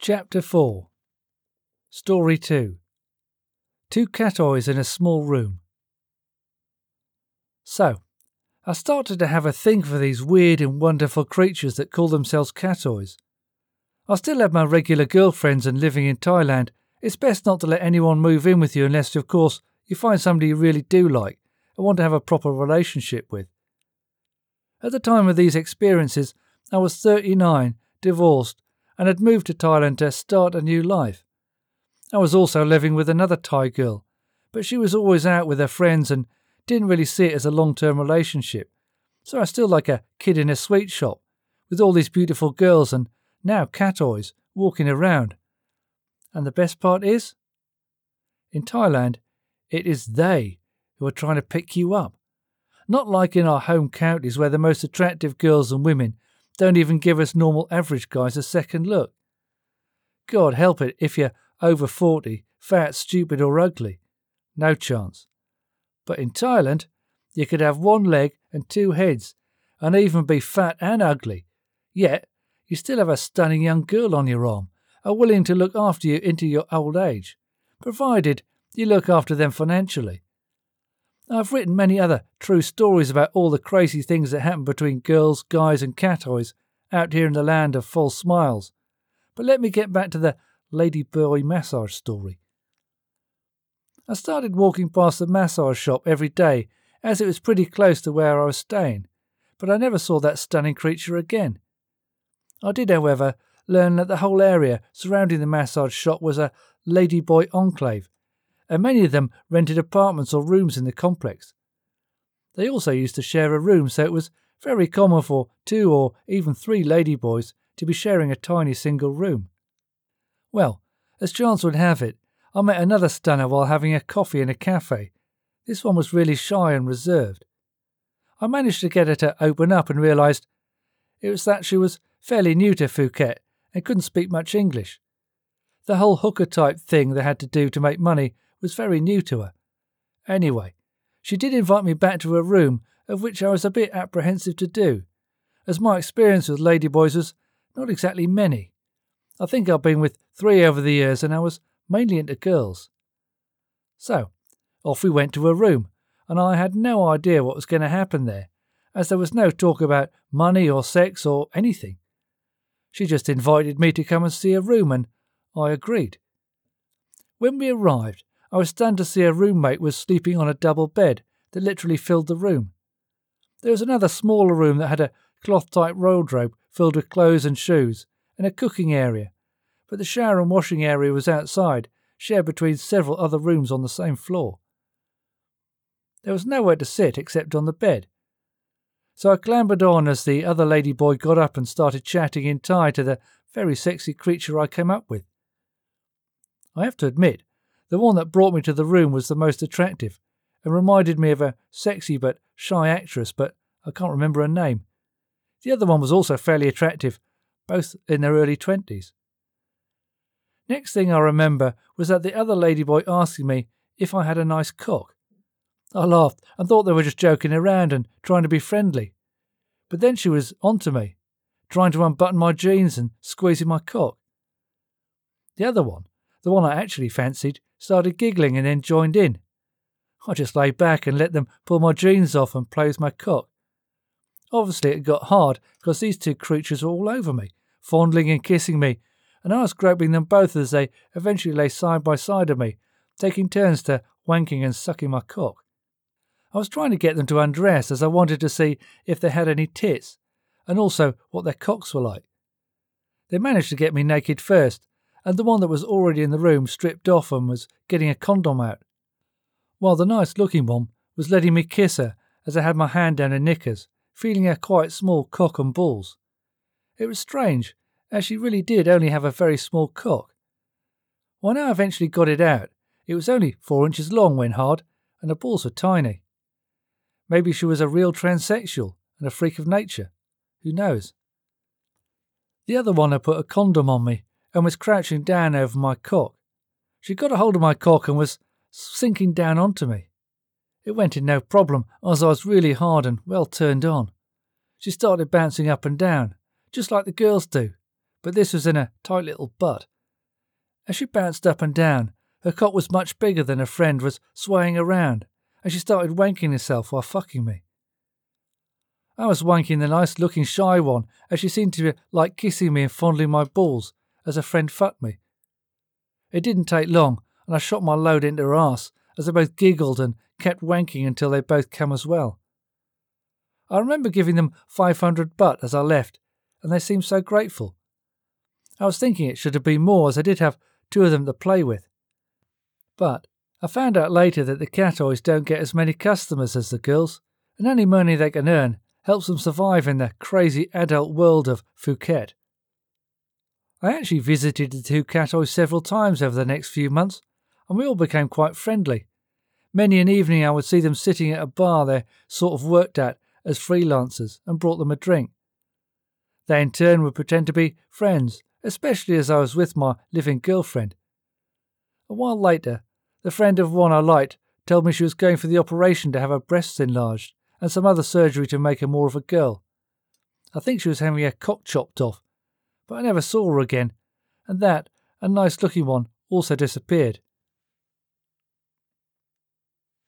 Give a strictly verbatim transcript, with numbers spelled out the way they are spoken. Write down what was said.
Chapter four. Story two. Two cat-eyes in a small room. So, I started to have a thing for these weird and wonderful creatures that call themselves cat-eyes. I still have my regular girlfriends, and living in Thailand, it's best not to let anyone move in with you unless, of course, you find somebody you really do like and want to have a proper relationship with. At the time of these experiences, I was thirty-nine, divorced, and had moved to Thailand to start a new life. I was also living with another Thai girl, but she was always out with her friends and didn't really see it as a long-term relationship. So I was still like a kid in a sweet shop, with all these beautiful girls and now cat-eyes walking around. And the best part is, in Thailand, it is they who are trying to pick you up. Not like in our home counties where the most attractive girls and women don't even give us normal average guys a second look. God help it if you're over forty, fat, stupid or ugly. No chance. But in Thailand, you could have one leg and two heads, and even be fat and ugly. Yet, you still have a stunning young girl on your arm, are willing to look after you into your old age, provided you look after them financially. I've written many other true stories about all the crazy things that happen between girls, guys and cat-eyes out here in the land of false smiles. But let me get back to the lady boy massage story. I started walking past the massage shop every day as it was pretty close to where I was staying, but I never saw that stunning creature again. I did, however, learn that the whole area surrounding the massage shop was a ladyboy enclave, and many of them rented apartments or rooms in the complex. They also used to share a room, so it was very common for two or even three ladyboys to be sharing a tiny single room. Well, as chance would have it, I met another stunner while having a coffee in a cafe. This one was really shy and reserved. I managed to get her to open up and realised it was that she was fairly new to Phuket and couldn't speak much English. The whole hooker-type thing they had to do to make money was very new to her. Anyway, she did invite me back to her room, of which I was a bit apprehensive to do, as my experience with ladyboys was not exactly many. I think I've been with three over the years and I was mainly into girls. So, off we went to her room, and I had no idea what was going to happen there, as there was no talk about money or sex or anything. She just invited me to come and see her room, and I agreed. When we arrived, I was stunned to see her roommate was sleeping on a double bed that literally filled the room. There was another smaller room that had a cloth-type wardrobe filled with clothes and shoes, and a cooking area, but the shower and washing area was outside, shared between several other rooms on the same floor. There was nowhere to sit except on the bed, so I clambered on as the other ladyboy got up and started chatting in Thai to the very sexy creature I came up with. I have to admit, the one that brought me to the room was the most attractive, and reminded me of a sexy but shy actress, but I can't remember her name. The other one was also fairly attractive, both in their early twenties. Next thing I remember was that the other ladyboy asking me if I had a nice cock. I laughed and thought they were just joking around and trying to be friendly. But then she was onto me, trying to unbutton my jeans and squeezing my cock. The other one, the one I actually fancied, started giggling and then joined in. I just lay back and let them pull my jeans off and play with my cock. Obviously it got hard because these two creatures were all over me, fondling and kissing me, and I was groping them both as they eventually lay side by side of me, taking turns to wanking and sucking my cock. I was trying to get them to undress as I wanted to see if they had any tits, and also what their cocks were like. They managed to get me naked first, and the one that was already in the room stripped off and was getting a condom out, while the nice-looking one was letting me kiss her as I had my hand down her knickers, feeling her quite small cock and balls. It was strange, as she really did only have a very small cock. When I eventually got it out, it was only four inches long when hard, and the balls were tiny. Maybe she was a real transsexual and a freak of nature. Who knows? The other one had put a condom on me and was crouching down over my cock. She got a hold of my cock and was sinking down onto me. It went in no problem, as I was really hard and well turned on. She started bouncing up and down, just like the girls do, but this was in a tight little butt, As she bounced up and down, her cock was much bigger than her friend was swaying around, and she started wanking herself while fucking me. I was wanking the nice-looking shy one, as she seemed to like kissing me and fondling my balls as her friend fucked me. It didn't take long, and I shot my load into her arse, as they both giggled and kept wanking until they both came as well. I remember giving them five hundred butt as I left, and they seemed so grateful. I was thinking it should have been more, as I did have two of them to play with. But I found out later that the cat-toys don't get as many customers as the girls, and any money they can earn helps them survive in the crazy adult world of Phuket. I actually visited the two cat-toys several times over the next few months, and we all became quite friendly. Many an evening I would see them sitting at a bar they sort of worked at as freelancers and brought them a drink. They in turn would pretend to be friends, especially as I was with my living girlfriend. A while later, the friend of one I liked told me she was going for the operation to have her breasts enlarged and some other surgery to make her more of a girl. I think she was having her cock chopped off, but I never saw her again, and that, a nice-looking one, also disappeared.